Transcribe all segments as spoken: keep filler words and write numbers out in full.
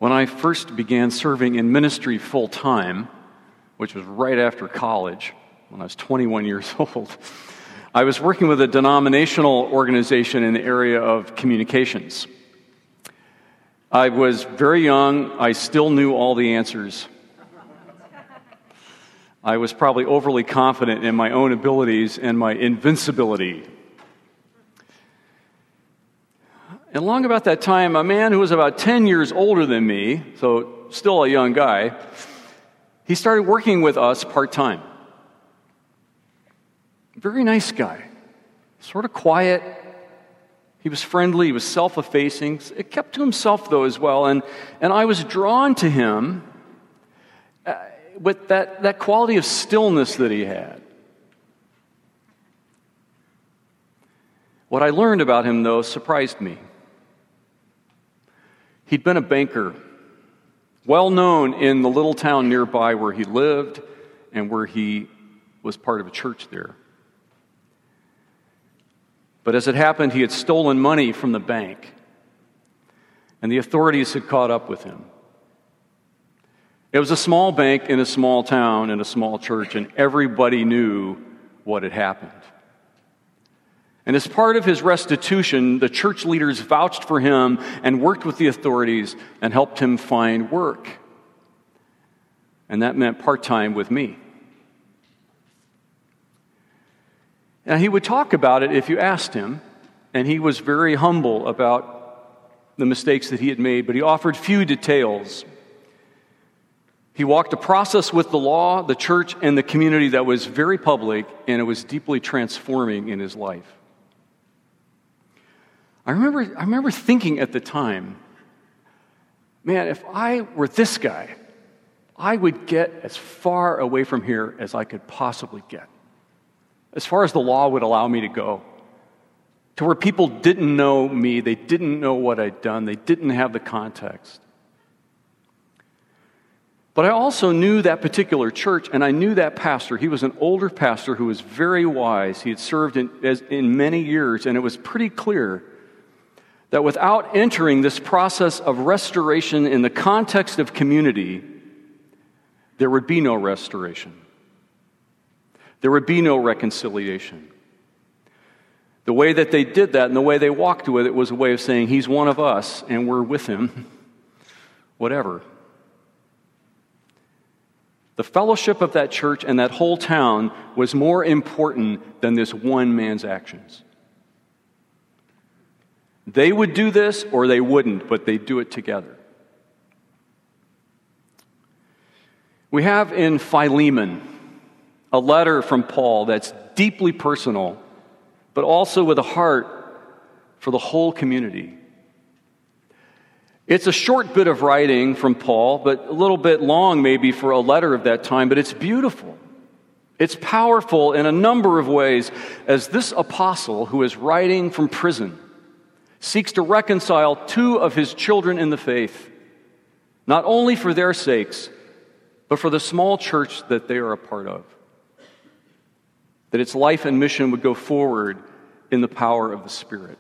When I first began serving in ministry full-time, which was right after college, when I was twenty-one years old, I was working with a denominational organization in the area of communications. I was very young. I still knew all the answers. I was probably overly confident in my own abilities and my invincibility. And along about that time, a man who was about ten years older than me, so still a young guy, he started working with us part-time. Very nice guy, sort of quiet. He was friendly, he was self-effacing. It kept to himself, though, as well. And, and I was drawn to him uh, with that, that quality of stillness that he had. What I learned about him, though, surprised me. He'd been a banker, well known in the little town nearby where he lived and where he was part of a church there. But as it happened, he had stolen money from the bank, and the authorities had caught up with him. It was a small bank in a small town in a small church, and everybody knew what had happened. And as part of his restitution, the church leaders vouched for him and worked with the authorities and helped him find work. And that meant part-time with me. Now, he would talk about it if you asked him, and he was very humble about the mistakes that he had made, but he offered few details. He walked a process with the law, the church, and the community that was very public, and it was deeply transforming in his life. I remember, I remember thinking at the time, man, if I were this guy, I would get as far away from here as I could possibly get, as far as the law would allow me to go, to where people didn't know me, they didn't know what I'd done, they didn't have the context. But I also knew that particular church, and I knew that pastor. He was an older pastor who was very wise. He had served in, as, in many years, and it was pretty clear that without entering this process of restoration in the context of community, there would be no restoration. There would be no reconciliation. The way that they did that and the way they walked with it was a way of saying, he's one of us and we're with him, whatever. The fellowship of that church and that whole town was more important than this one man's actions. They would do this or they wouldn't, but they'd do it together. We have in Philemon a letter from Paul that's deeply personal, but also with a heart for the whole community. It's a short bit of writing from Paul, but a little bit long maybe for a letter of that time, but it's beautiful. It's powerful in a number of ways as this apostle who is writing from prison seeks to reconcile two of his children in the faith, not only for their sakes, but for the small church that they are a part of. That its life and mission would go forward in the power of the Spirit.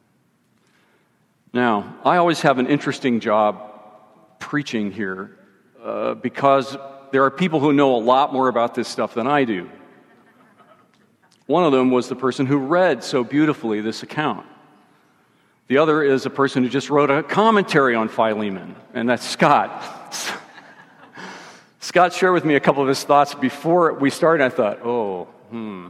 Now, I always have an interesting job preaching here uh, because there are people who know a lot more about this stuff than I do. One of them was the person who read so beautifully this account. The other is a person who just wrote a commentary on Philemon, and that's Scott. Scott shared with me a couple of his thoughts before we started. I thought, oh, hmm.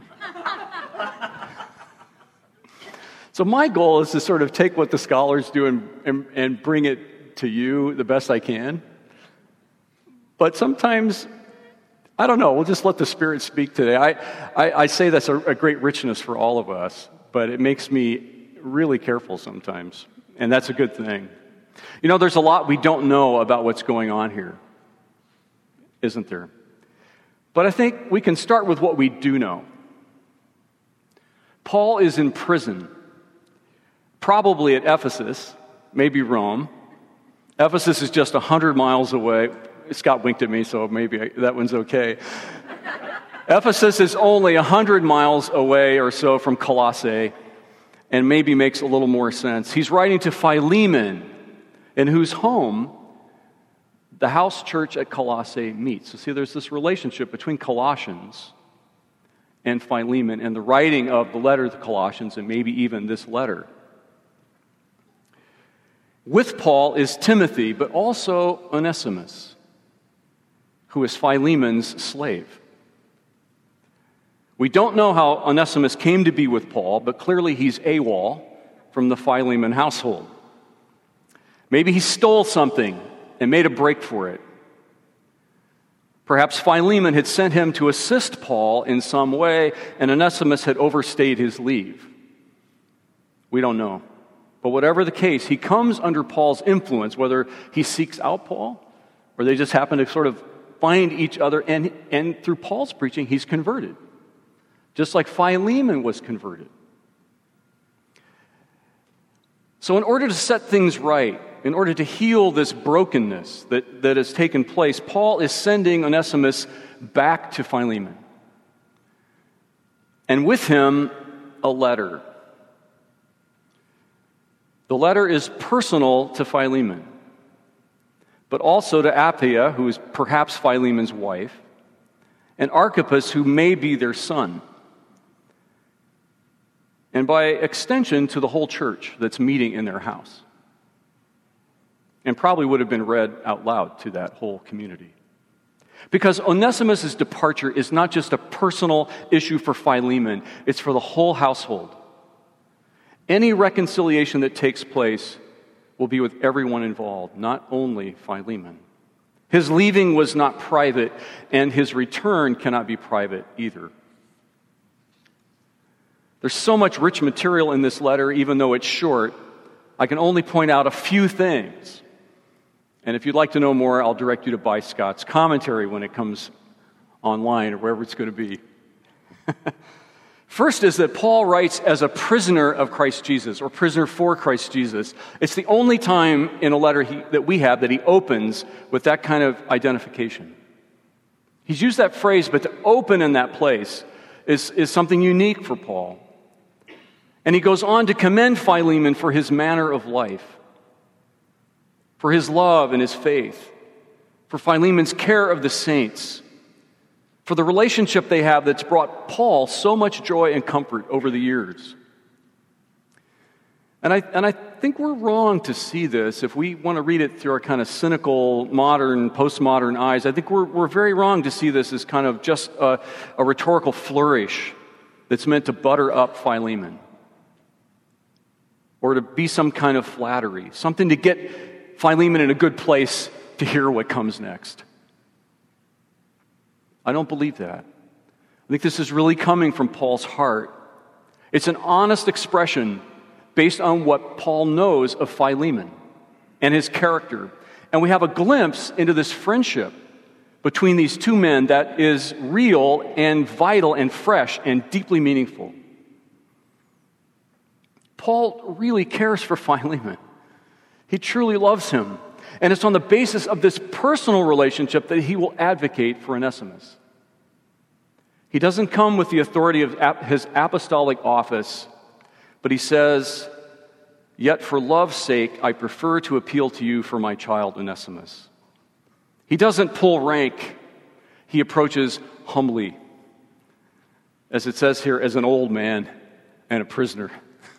So my goal is to sort of take what the scholars do and, and, and bring it to you the best I can. But sometimes, I don't know, we'll just let the Spirit speak today. I, I, I say that's a, a great richness for all of us, but it makes me really careful sometimes, and that's a good thing. You know, there's a lot we don't know about what's going on here, isn't there? But I think we can start with what we do know. Paul is in prison, probably at Ephesus, maybe Rome. Ephesus is just one hundred miles away. Scott winked at me, so maybe I, that one's okay. Ephesus is only one hundred miles away or so from Colossae, and maybe makes a little more sense. He's writing to Philemon, in whose home the house church at Colossae meets. So see, there's this relationship between Colossians and Philemon and the writing of the letter to the Colossians and maybe even this letter. With Paul is Timothy, but also Onesimus, who is Philemon's slave. We don't know how Onesimus came to be with Paul, but clearly he's AWOL from the Philemon household. Maybe he stole something and made a break for it. Perhaps Philemon had sent him to assist Paul in some way, and Onesimus had overstayed his leave. We don't know. But whatever the case, he comes under Paul's influence, whether he seeks out Paul or they just happen to sort of find each other, and, and through Paul's preaching, he's converted. Just like Philemon was converted. So in order to set things right, in order to heal this brokenness that, that has taken place, Paul is sending Onesimus back to Philemon. And with him, a letter. The letter is personal to Philemon, but also to Apphia, who is perhaps Philemon's wife, and Archippus, who may be their son, and by extension to the whole church that's meeting in their house, and probably would have been read out loud to that whole community. Because Onesimus' departure is not just a personal issue for Philemon, it's for the whole household. Any reconciliation that takes place will be with everyone involved, not only Philemon. His leaving was not private, and his return cannot be private either. There's so much rich material in this letter, even though it's short. I can only point out a few things. And if you'd like to know more, I'll direct you to buy Scott's commentary when it comes online or wherever it's going to be. First is that Paul writes as a prisoner of Christ Jesus, or prisoner for Christ Jesus. It's the only time in a letter he, that we have that he opens with that kind of identification. He's used that phrase, but to open in that place is, is something unique for Paul. And he goes on to commend Philemon for his manner of life, for his love and his faith, for Philemon's care of the saints, for the relationship they have that's brought Paul so much joy and comfort over the years. And I, and I think we're wrong to see this. If we want to read it through our kind of cynical, modern, postmodern eyes, I think we're, we're very wrong to see this as kind of just a, a rhetorical flourish that's meant to butter up Philemon, or to be some kind of flattery, something to get Philemon in a good place to hear what comes next. I don't believe that. I think this is really coming from Paul's heart. It's an honest expression based on what Paul knows of Philemon and his character. And we have a glimpse into this friendship between these two men that is real and vital and fresh and deeply meaningful. Paul really cares for Philemon. He truly loves him. And it's on the basis of this personal relationship that he will advocate for Onesimus. He doesn't come with the authority of his apostolic office, but he says, "Yet for love's sake, I prefer to appeal to you for my child Onesimus." He doesn't pull rank. He approaches humbly, as it says here, as an old man and a prisoner.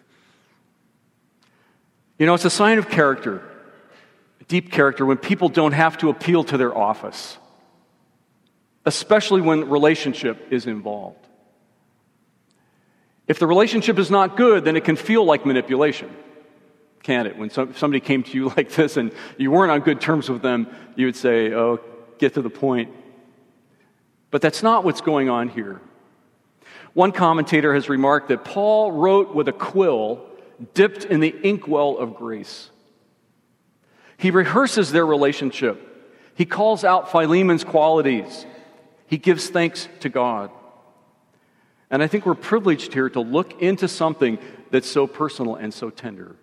You know, it's a sign of character, deep character, when people don't have to appeal to their office, especially when relationship is involved. If the relationship is not good, then it can feel like manipulation, can't it? When some, somebody came to you like this and you weren't on good terms with them, you would say, "Oh, get to the point." But that's not what's going on here. One commentator has remarked that Paul wrote with a quill dipped in the inkwell of grace. He rehearses their relationship. He calls out Philemon's qualities. He gives thanks to God. And I think we're privileged here to look into something that's so personal and so tender.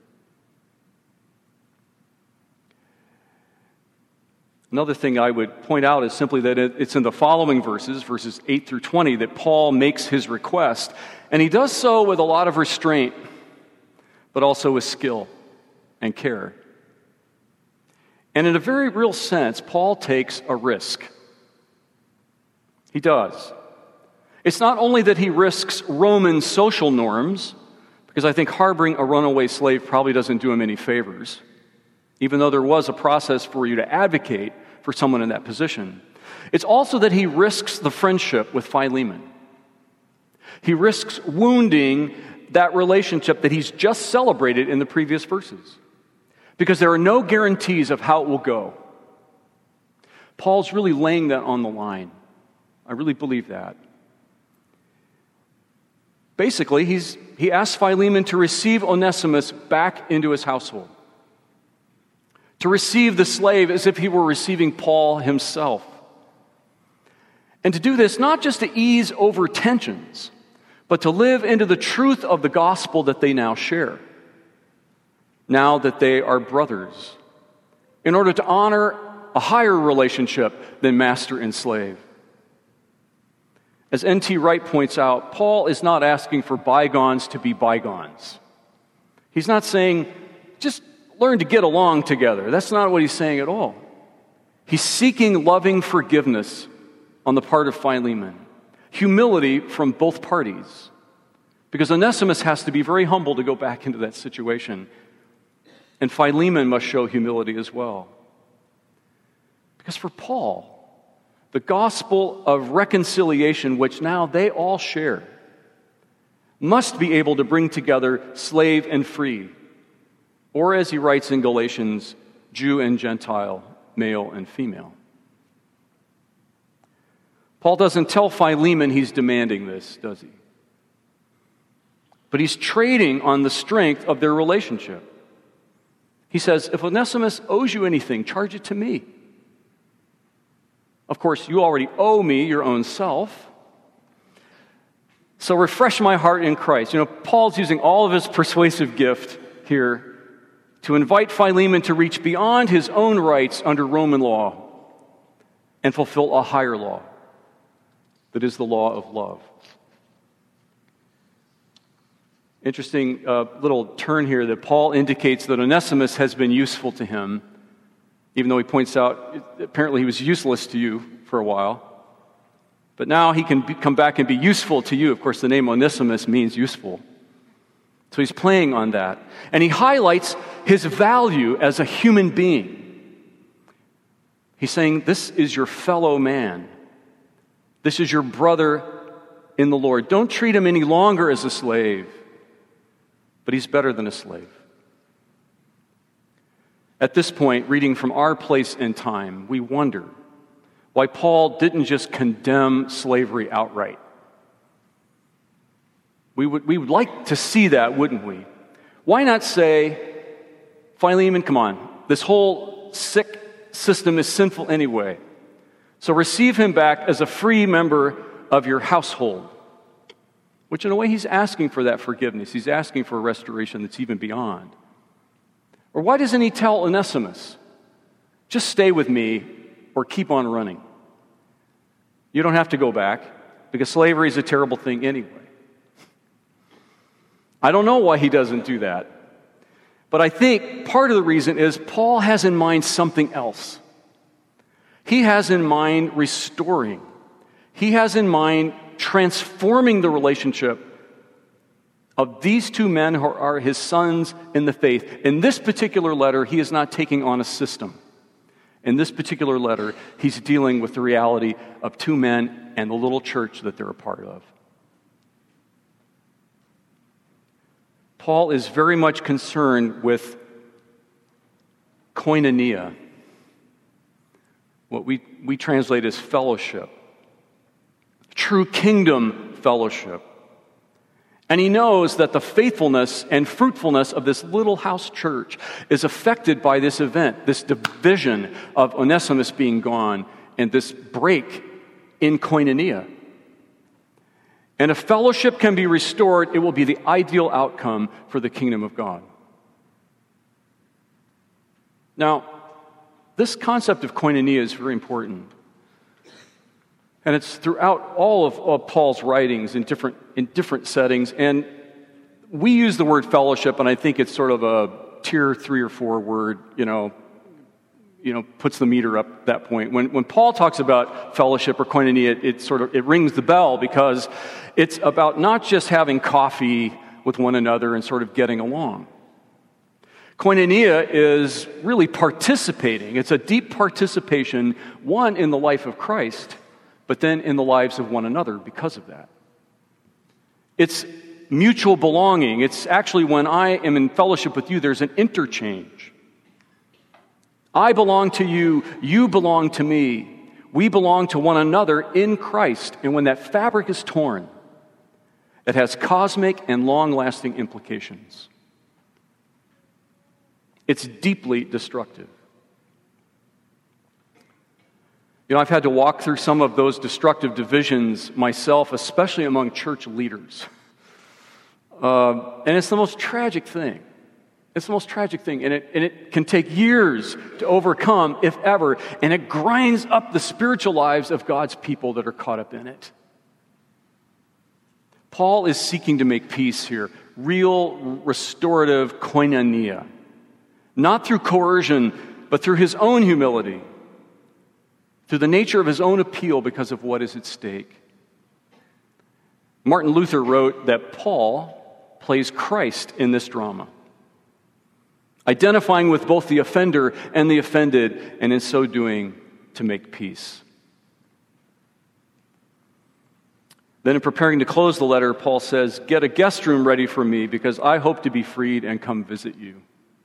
Another thing I would point out is simply that it's in the following verses, verses eight through twenty, that Paul makes his request. And he does so with a lot of restraint, but also with skill and care. And in a very real sense, Paul takes a risk. He does. It's not only that he risks Roman social norms, because I think harboring a runaway slave probably doesn't do him any favors, even though there was a process for you to advocate for someone in that position. It's also that he risks the friendship with Philemon. He risks wounding that relationship that he's just celebrated in the previous verses, because there are no guarantees of how it will go. Paul's really laying that on the line. I really believe that. Basically, he's, he asks Philemon to receive Onesimus back into his household, to receive the slave as if he were receiving Paul himself, and to do this not just to ease over tensions, but to live into the truth of the gospel that they now share, now that they are brothers, in order to honor a higher relationship than master and slave. As N T Wright points out, Paul is not asking for bygones to be bygones. He's not saying, just learn to get along together. That's not what he's saying at all. He's seeking loving forgiveness on the part of Philemon, humility from both parties, because Onesimus has to be very humble to go back into that situation, and Philemon must show humility as well. Because for Paul, the gospel of reconciliation, which now they all share, must be able to bring together slave and free, or as he writes in Galatians, Jew and Gentile, male and female. Paul doesn't tell Philemon he's demanding this, does he? But he's trading on the strength of their relationship. He says, if Onesimus owes you anything, charge it to me. Of course, you already owe me your own self. So refresh my heart in Christ. You know, Paul's using all of his persuasive gift here to invite Philemon to reach beyond his own rights under Roman law and fulfill a higher law, that is the law of love. Interesting uh, little turn here that Paul indicates that Onesimus has been useful to him, even though he points out apparently he was useless to you for a while. But now he can be, come back and be useful to you. Of course, the name Onesimus means useful. So he's playing on that. And he highlights his value as a human being. He's saying, this is your fellow man. This is your brother in the Lord. Don't treat him any longer as a slave, but he's better than a slave. At this point, reading from our place in time, we wonder why Paul didn't just condemn slavery outright. We would, we would like to see that, wouldn't we? Why not say, Philemon, come on, this whole sick system is sinful anyway, so receive him back as a free member of your household. Which in a way he's asking for that forgiveness. He's asking for a restoration that's even beyond. Or why doesn't he tell Onesimus, just stay with me or keep on running? You don't have to go back because slavery is a terrible thing anyway. I don't know why he doesn't do that. But I think part of the reason is Paul has in mind something else. He has in mind restoring. He has in mind transforming the relationship of these two men who are his sons in the faith. In this particular letter, he is not taking on a system. In this particular letter, he's dealing with the reality of two men and the little church that they're a part of. Paul is very much concerned with koinonia, what we, we translate as fellowship, true kingdom fellowship. And he knows that the faithfulness and fruitfulness of this little house church is affected by this event, this division of Onesimus being gone and this break in koinonia. And if fellowship can be restored, it will be the ideal outcome for the kingdom of God. Now, this concept of koinonia is very important. And it's throughout all of, of Paul's writings in different, in different settings. And we use the word fellowship, and I think it's sort of a tier three or four word, you know, you know, puts the meter up at that point. When when Paul talks about fellowship or koinonia, it, it sort of it rings the bell because it's about not just having coffee with one another and sort of getting along. Koinonia is really participating. It's a deep participation, one, in the life of Christ, but then in the lives of one another because of that. It's mutual belonging. It's actually when I am in fellowship with you, there's an interchange. I belong to you, you belong to me. We belong to one another in Christ. And when that fabric is torn, it has cosmic and long-lasting implications. It's deeply destructive. You know, I've had to walk through some of those destructive divisions myself, especially among church leaders. Uh, and it's the most tragic thing. It's the most tragic thing. And it, and it can take years to overcome, if ever. And it grinds up the spiritual lives of God's people that are caught up in it. Paul is seeking to make peace here. Real restorative koinonia. Not through coercion, but through his own humility. Through the nature of his own appeal because of what is at stake. Martin Luther wrote that Paul plays Christ in this drama, identifying with both the offender and the offended, and in so doing, to make peace. Then in preparing to close the letter, Paul says, "Get a guest room ready for me, because I hope to be freed and come visit you."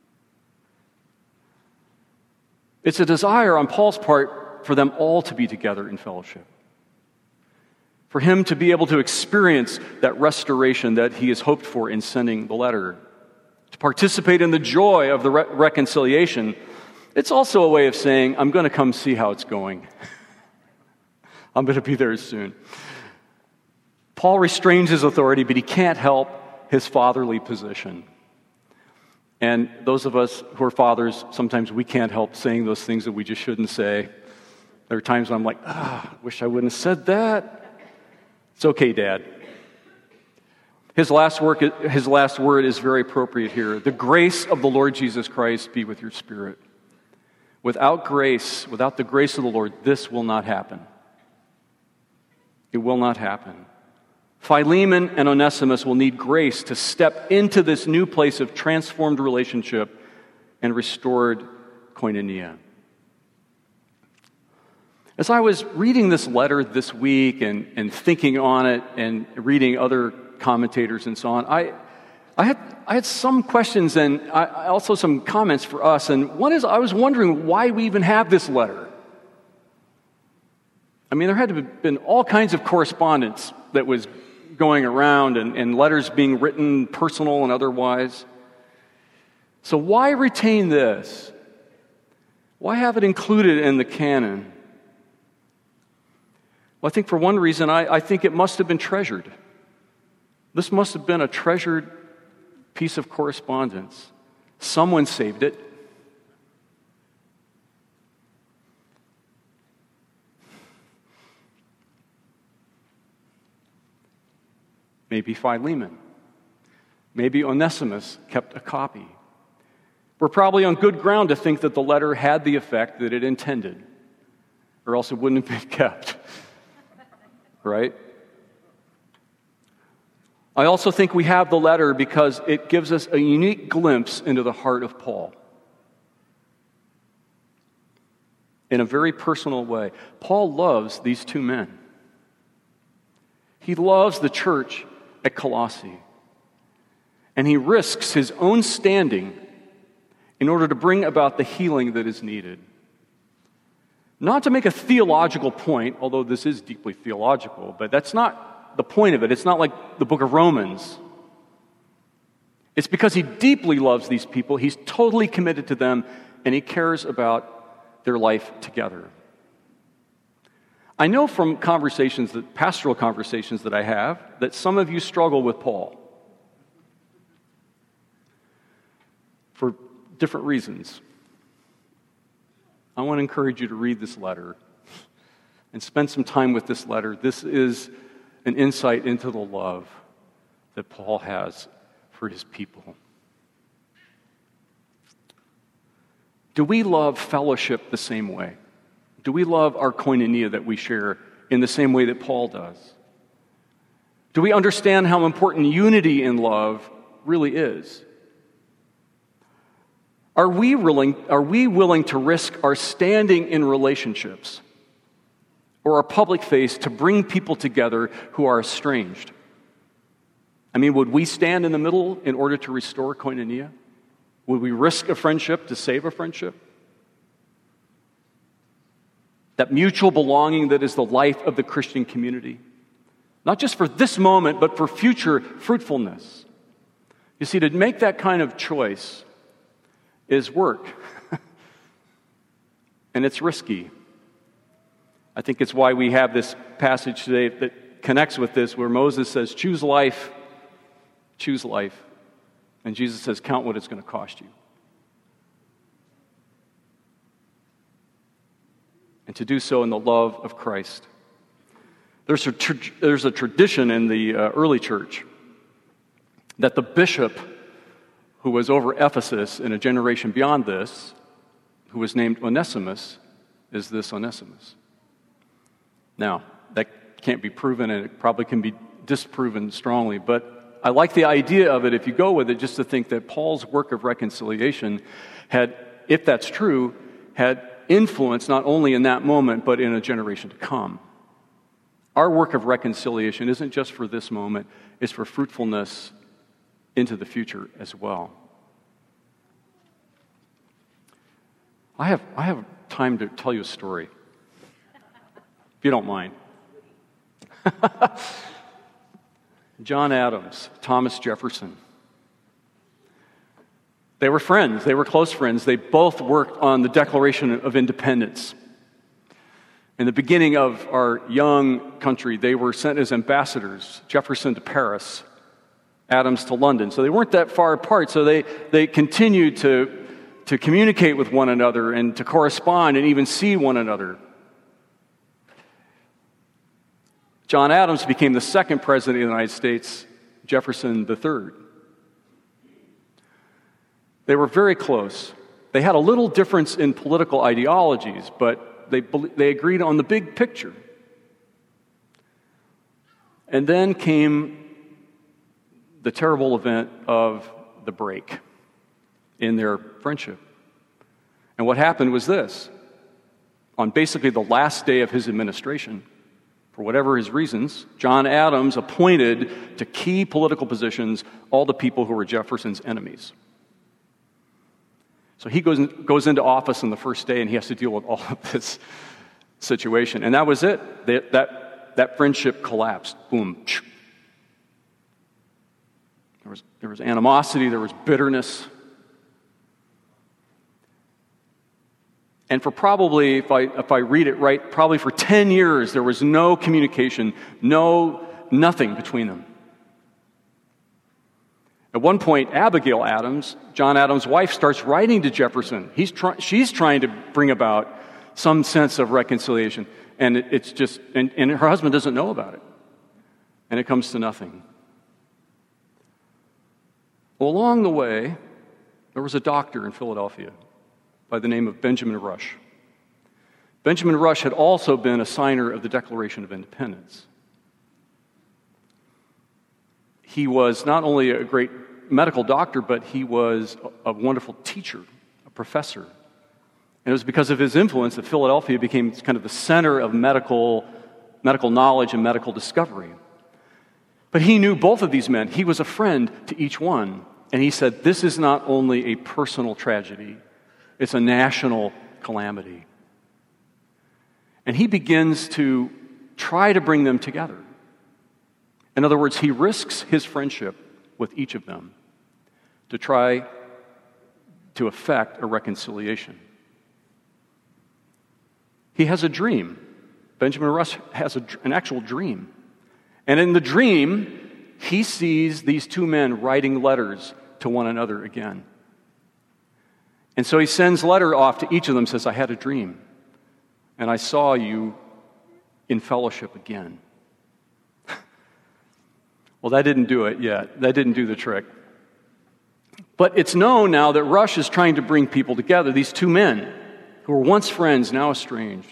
It's a desire on Paul's part for them all to be together in fellowship. For him to be able to experience that restoration that he has hoped for in sending the letter. To participate in the joy of the re- reconciliation. It's also a way of saying, I'm going to come see how it's going. I'm going to be there soon. Paul restrains his authority, but he can't help his fatherly position. And those of us who are fathers, sometimes we can't help saying those things that we just shouldn't say. There are times when I'm like, ah, I wish I wouldn't have said that. It's okay, Dad. His last, work, his last word is very appropriate here. The grace of the Lord Jesus Christ be with your spirit. Without grace, without the grace of the Lord, this will not happen. It will not happen. Philemon and Onesimus will need grace to step into this new place of transformed relationship and restored koinonia. As I was reading this letter this week and, and thinking on it and reading other commentators and so on, I, I, had, I had some questions and I, also some comments for us. And one is, I was wondering why we even have this letter. I mean, there had to have been all kinds of correspondence that was going around and, and letters being written, personal and otherwise. So why retain this? Why have it included in the canon? Well, I think for one reason, I, I think it must have been treasured. This must have been a treasured piece of correspondence. Someone saved it. Maybe Philemon. Maybe Onesimus kept a copy. We're probably on good ground to think that the letter had the effect that it intended, or else it wouldn't have been kept. Right? I also think we have the letter because it gives us a unique glimpse into the heart of Paul. In a very personal way. Paul loves these two men. He loves the church at Colossae. And he risks his own standing in order to bring about the healing that is needed. Not to make a theological point, although this is deeply theological, but that's not the point of it. It's not like the book of Romans. It's because he deeply loves these people, he's totally committed to them, and he cares about their life together. I know from conversations, that pastoral conversations that I have, that some of you struggle with Paul for different reasons. I want to encourage you to read this letter and spend some time with this letter. This is an insight into the love that Paul has for his people. Do we love fellowship the same way? Do we love our koinonia that we share in the same way that Paul does? Do we understand how important unity in love really is? Are we willing, are we willing to risk our standing in relationships or our public face to bring people together who are estranged? I mean, would we stand in the middle in order to restore koinonia? Would we risk a friendship to save a friendship? That mutual belonging that is the life of the Christian community. Not just for this moment, but for future fruitfulness. You see, to make that kind of choice is work. And it's risky. I think it's why we have this passage today that connects with this, where Moses says, choose life, choose life. And Jesus says, count what it's going to cost you. And to do so in the love of Christ. There's a, tra- there's a tradition in the uh, early church that the bishop who was over Ephesus in a generation beyond this, who was named Onesimus, is this Onesimus. Now, that can't be proven, and it probably can be disproven strongly, but I like the idea of it, if you go with it, just to think that Paul's work of reconciliation had, if that's true, had influence not only in that moment, but in a generation to come. Our work of reconciliation isn't just for this moment, it's for fruitfulness into the future as well. I have, I have time to tell you a story, if you don't mind. John Adams, Thomas Jefferson. They were friends. They were close friends. They both worked on the Declaration of Independence. In the beginning of our young country, they were sent as ambassadors, Jefferson to Paris, Adams to London. So they weren't that far apart, so they, they continued to, to communicate with one another and to correspond and even see one another. John Adams became the second president of the United States, Jefferson the third. They were very close. They had a little difference in political ideologies, but they, they agreed on the big picture. And then came the terrible event of the break in their friendship. And what happened was this. On basically the last day of his administration, for whatever his reasons, John Adams appointed to key political positions all the people who were Jefferson's enemies. So he goes, goes into office on the first day, and he has to deal with all of this situation. And that was it. That, that, that friendship collapsed. Boom. There was, there was animosity. There was bitterness. And for probably, if I, if I read it right, probably for ten years, there was no communication, no, nothing between them. At one point, Abigail Adams, John Adams' wife, starts writing to Jefferson. He's try, she's trying to bring about some sense of reconciliation. And it, it's just, and, and her husband doesn't know about it. And it comes to nothing. Well, along the way, there was a doctor in Philadelphia by the name of Benjamin Rush. Benjamin Rush had also been a signer of the Declaration of Independence. He was not only a great medical doctor, but he was a wonderful teacher, a professor. And it was because of his influence that Philadelphia became kind of the center of medical, medical knowledge and medical discovery. But he knew both of these men. He was a friend to each one. And he said, this is not only a personal tragedy, it's a national calamity. And he begins to try to bring them together. In other words, he risks his friendship with each of them to try to effect a reconciliation. He has a dream. Benjamin Rush has a, an actual dream. And in the dream, he sees these two men writing letters to one another again. And so he sends a letter off to each of them, says, I had a dream, and I saw you in fellowship again. Well, that didn't do it yet. That didn't do the trick. But it's known now that Rush is trying to bring people together, these two men who were once friends, now estranged.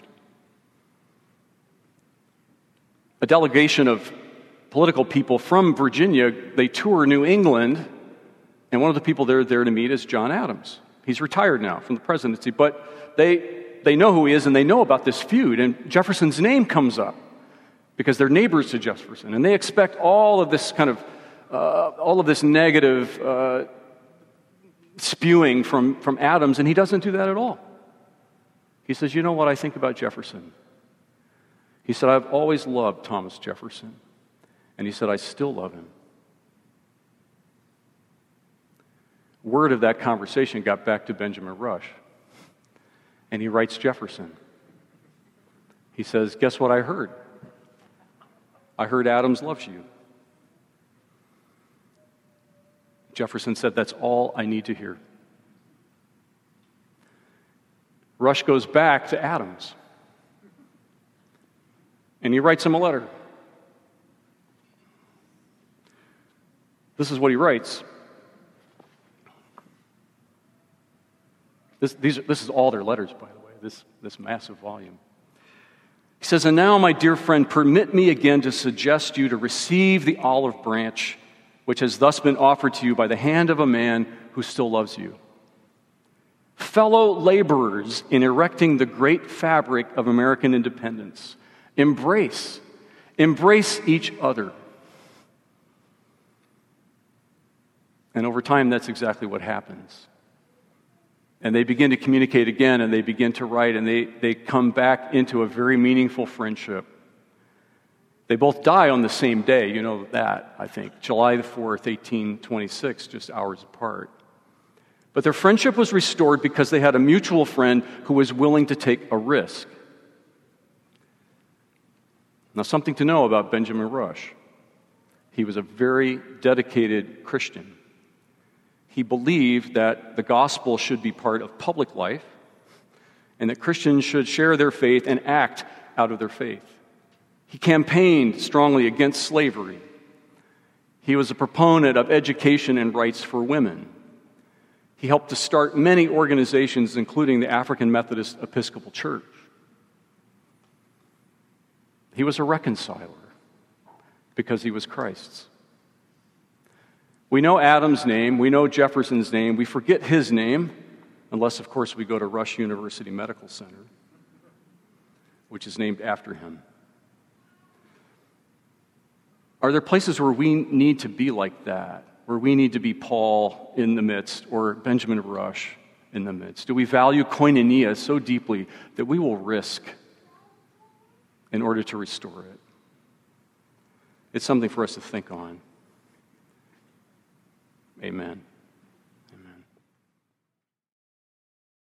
A delegation of political people from Virginia, they tour New England, and one of the people they're there to meet is John Adams. He's retired now from the presidency, but they, they know who he is, and they know about this feud, and Jefferson's name comes up because they're neighbors to Jefferson, and they expect all of this kind of, uh, all of this negative uh, spewing from, from Adams, and he doesn't do that at all. He says, you know what I think about Jefferson? He said, I've always loved Thomas Jefferson. And he said, I still love him. Word of that conversation got back to Benjamin Rush. And he writes Jefferson. He says, guess what I heard? I heard Adams loves you. Jefferson said, that's all I need to hear. Rush goes back to Adams. And he writes him a letter. This is what he writes. This, these, this is all their letters, by the way, this, this massive volume. He says, and now, my dear friend, permit me again to suggest you to receive the olive branch which has thus been offered to you by the hand of a man who still loves you. Fellow laborers in erecting the great fabric of American independence, embrace, embrace each other. And over time, that's exactly what happens. And they begin to communicate again, and they begin to write, and they, they come back into a very meaningful friendship. They both die on the same day, you know that, I think, July the fourth, eighteen twenty-six, just hours apart. But their friendship was restored because they had a mutual friend who was willing to take a risk. Now, something to know about Benjamin Rush. He was a very dedicated Christian. He believed that the gospel should be part of public life and that Christians should share their faith and act out of their faith. He campaigned strongly against slavery. He was a proponent of education and rights for women. He helped to start many organizations, including the African Methodist Episcopal Church. He was a reconciler because he was Christ's. We know Adams' name, we know Jefferson's name, we forget his name, unless, of course, we go to Rush University Medical Center, which is named after him. Are there places where we need to be like that, where we need to be Paul in the midst or Benjamin Rush in the midst? Do we value koinonia so deeply that we will risk in order to restore it? It's something for us to think on. Amen.